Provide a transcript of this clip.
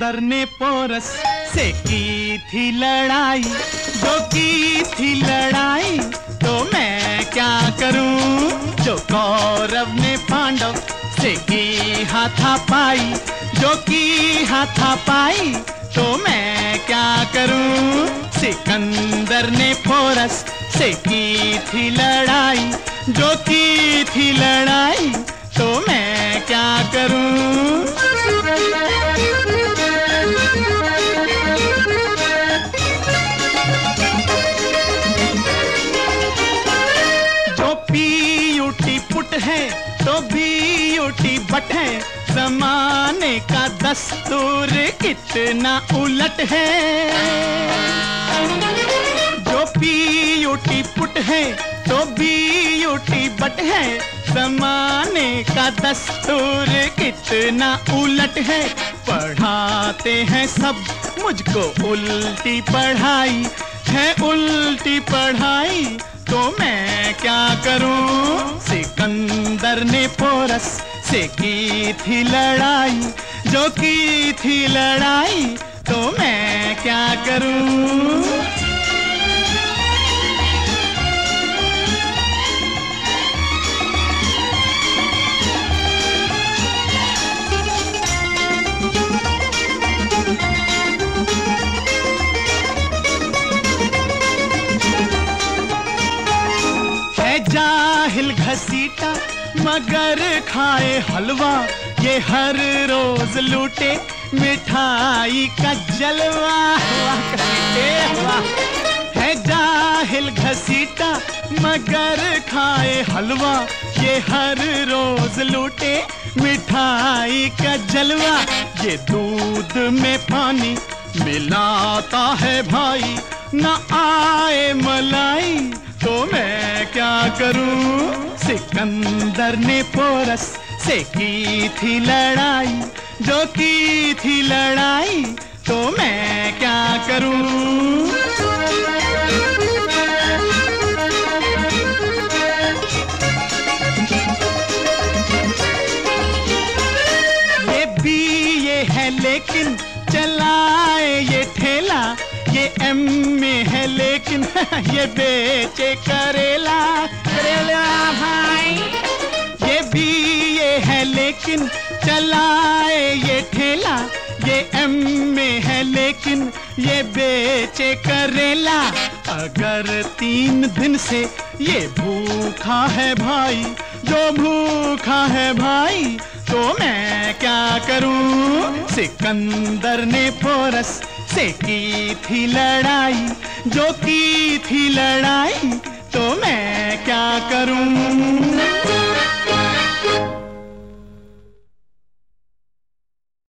सिकंदर ने पोरस से की थी लड़ाई, जो की थी लड़ाई तो मैं क्या करूं। जो कौरव ने पांडव से की हाथापाई, जो की हाथापाई तो मैं क्या करूं। सिकंदर ने पोरस से की थी लड़ाई, जो की थी लड़ाई तो मैं क्या करूं। जो पीयूटी पुट है तो बीयूटी बट है, जमाने का दस्तूर कितना उलट है। जो पीयूटी पुट है तो बीयूटी बट है, जमाने का दस्तूर कितना उलट है। पढ़ाते हैं सब मुझको उल्टी पढ़ाई, है उल्टी पढ़ाई तो मैं क्या करूं। सिकंदर ने पोरस से की थी लड़ाई, जो की थी लड़ाई तो मैं क्या करूं। जाहिल घसीटा मगर खाए हलवा, ये हर रोज लूटे मिठाई का जलवा। है जाहिल घसीटा मगर खाए हलवा, ये हर रोज लूटे मिठाई का जलवा। ये दूध में पानी मिलाता है भाई, न आए मलाई तो मैं क्या करूं। सिकंदर ने पोरस से की थी लड़ाई, जो की थी लड़ाई तो मैं क्या करूं। ये भी ये है लेकिन चलाए ये ठेला, ये एम में है लेकिन ये बेचे करेला। करेला भाई ये भी ये है लेकिन चलाए ये ठेला, ये एम में है लेकिन ये बेचे करेला। अगर 3 दिन से ये भूखा है भाई, जो भूखा है भाई तो मैं क्या करूं। सिकंदर ने पोरस से की थी लड़ाई, जो की थी लड़ाई तो मैं क्या करूं।